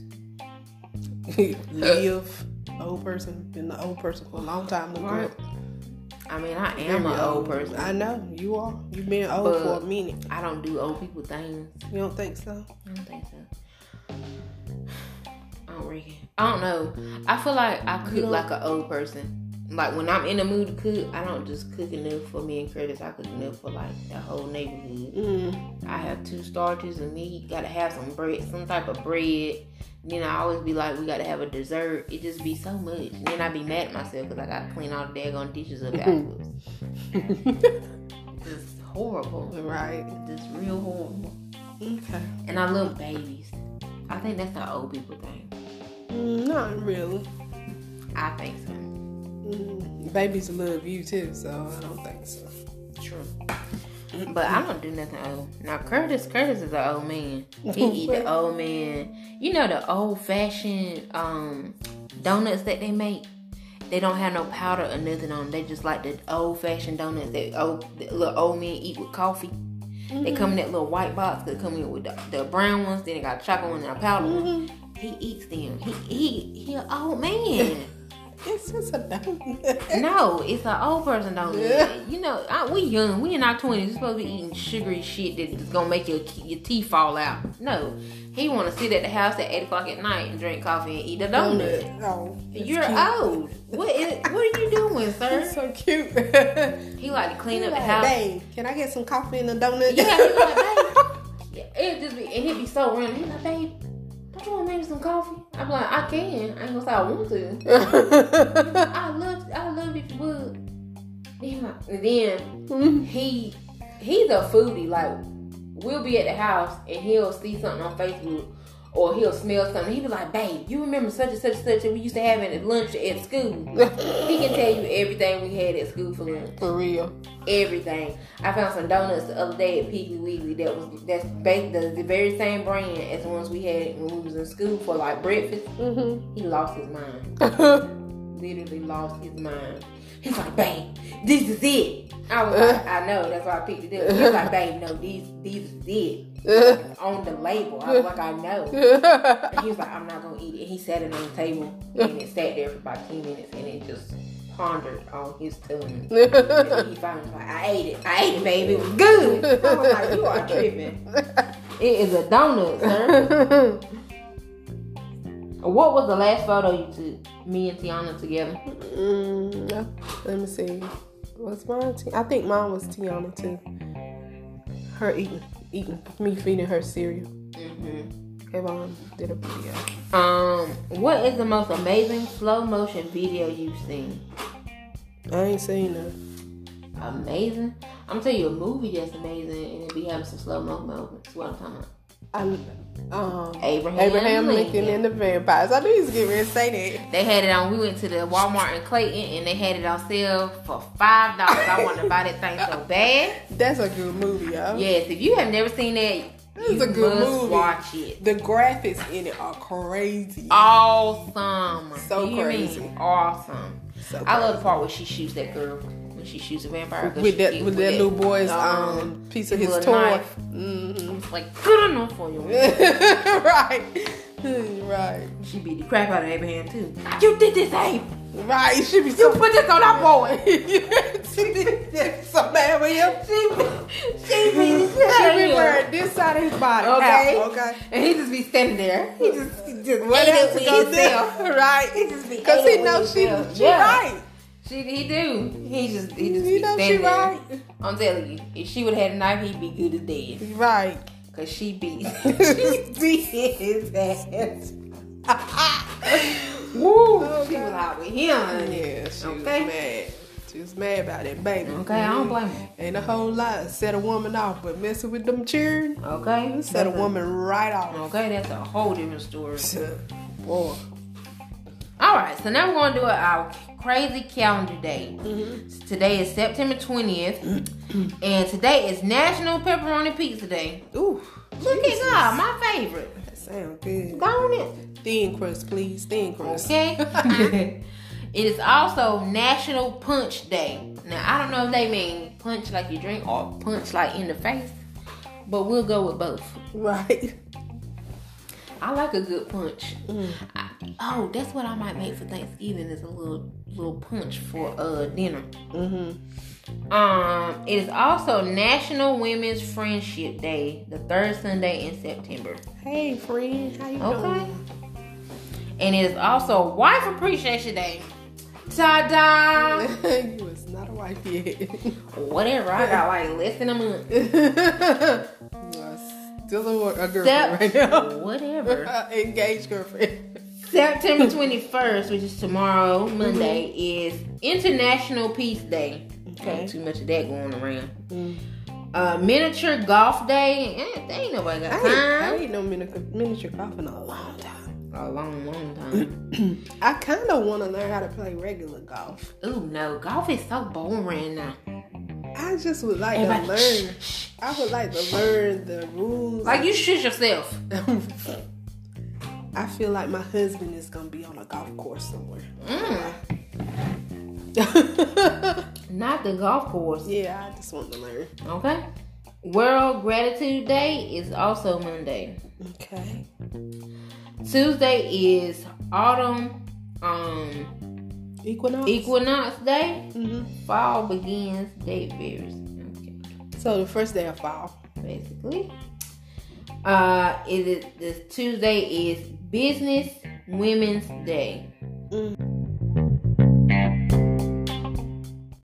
Live, old person, been an old person for a long time. Right. I mean, I am an old person. I know you are. You've been old for a minute. I don't do old people things. You don't think so? I don't think so. I don't reckon. I don't know. I feel like I cook like an old person. Like when I'm in the mood to cook, I don't just cook enough for me and Curtis. I cook enough for like the whole neighborhood. I have 2 starters and meat. Gotta have some bread, some type of bread. And then I always be like, we gotta have a dessert. It just be so much. And then I be mad at myself because I gotta clean all the daggone dishes up afterwards. It's horrible. Right. It's real horrible. Okay. And I love babies. I think that's the old people thing. Not really. I think so. Babies love you too, so I don't think so. True. But I don't do nothing old. Now Curtis is an old man. He eat the old man. You know the old fashioned donuts that they make? They don't have no powder or nothing on them. They just like the old fashioned donuts that little old men eat with coffee. They come in that little white box. They come in with the brown ones. Then they got chocolate one and a powder one. He eats them. He an old man. It's just a donut. No, it's an old person donut. Yeah. You know, we young. We in our 20s. We're supposed to be eating sugary shit that's going to make your teeth fall out. No. He want to sit at the house at 8 o'clock at night and drink coffee and eat a donut. Oh, you're cute. Old. What are you doing, sir? It's so cute. He like to clean up the house. Babe, can I get some coffee and a donut? Yeah, he like, babe. It just be, and he'd be so random. He's like, babe, don't you want to make some coffee? I'm like, I can. I ain't gonna say I want to. I love if you would. And then he's a foodie. Like, we'll be at the house and he'll see something on Facebook or he'll smell something. He'll be like, babe, you remember such and such and such that we used to have at lunch at school? He can tell you everything we had at school for lunch. For real. Everything. I found some donuts the other day at Piggly Wiggly that's baked the very same brand as the ones we had when we was in school for like breakfast. Mm-hmm. He lost his mind. Literally lost his mind. He's like, babe, this is it. I was like, I know, that's why I picked it up. He was like, babe, no, these is it. On the label. I was like, I know. And he was like, I'm not gonna eat it. And he sat it on the table and it sat there for about 10 minutes and it just pondered on his tongue. And then he finally was like, I ate it, baby. It was good. I was like, you are tripping. It is a donut, sir. What was the last photo you took? Me and Tiana together. Let me see. Was mine? I think mine was Tiana too. Her eating, me feeding her cereal. Kevon did a video. What is the most amazing slow motion video you've seen? I ain't seen that. Amazing? I'm gonna tell you a movie that's amazing and it be having some slow mo moments. What I'm talking about. Abraham Lincoln and the Vampires. I knew he was getting ready to say that. They had it on. We went to the Walmart in Clayton and they had it on sale for $5. I wanted to buy that thing so bad. That's a good movie, y'all. Yes, if you have never seen that, it's a good movie. Watch it. The graphics in it are crazy. Awesome. So crazy. Awesome. So crazy. I love the part where she shoots that girl. When she shoots a vampire. With that little boy's piece of his toy. It's like good enough for you. Right. She beat the crap out of Abraham too. You did this, Abe. Right. She be you put this on our boy. She did so bad with him. She be wearing this side of his body. Okay. And he just be standing there. He just what else to go there? Right. He just be because he knows she right. He do. He just you be know standing she there. Right. I'm telling you, if she would have had a knife, he'd be good as dead. Right. Cause she beat his ass. Woo! She was out with him. Yeah, she was mad. She was mad about that baby. Okay, I don't blame her. Ain't a whole lot set a woman off, but messing with them children. Okay. Set a woman right off. Okay, that's a whole different story. Boy. Alright, so now we're going to do our crazy calendar day. Today is September 20th. And today is National Pepperoni Pizza Day. Ooh. Look at God, my favorite. That sounds good. Don't it? Thin crust, please. Thin crust. Okay. It is also National Punch Day. Now, I don't know if they mean punch like you drink or punch like in the face. But we'll go with both. Right. I like a good punch. That's what I might make for Thanksgiving is a little punch for dinner. It is also National Women's Friendship Day, the third Sunday in September. Hey, friend, how you doing? And it is also Wife Appreciation Day. Ta-da! You was not a wife yet. Whatever, I got like less than a month. Still a girlfriend right now. Whatever. Engaged girlfriend. September 21st, which is tomorrow, Monday, is International Peace Day. Okay. Ain't too much of that going around. Miniature Golf Day. There ain't nobody got time. I ain't no miniature golf in a long time. A long time. I kind of want to learn how to play regular golf. Ooh, no. Golf is so boring now. I just would like to learn. I would like to learn the rules. Like you shoot yourself. I feel like my husband is going to be on a golf course somewhere. Not the golf course. Yeah, I just want to learn. Okay. World Gratitude Day is also Monday. Okay. Tuesday is Autumn Equinox Day. Mm-hmm. Fall begins. Date varies. Okay. So the first day of fall, basically. This Tuesday is Business Women's Day.